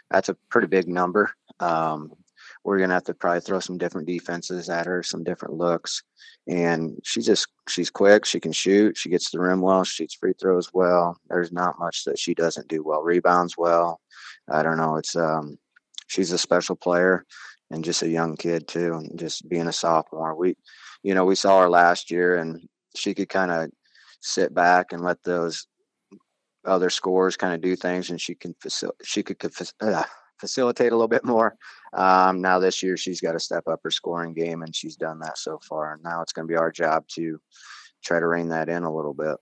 that's a pretty big number. We're gonna have to probably throw some different defenses at her, some different looks. And she's quick. She can shoot. She gets the rim well. Shoots free throws well. There's not much that she doesn't do well. Rebounds well. I don't know. It's she's a special player and just a young kid too. And just being a sophomore, we saw her last year, and she could kind of sit back and let those other scorers kind of do things, and facilitate a little bit more. Now this year, she's got to step up her scoring game, and she's done that so far. And now it's going to be our job to try to rein that in a little bit.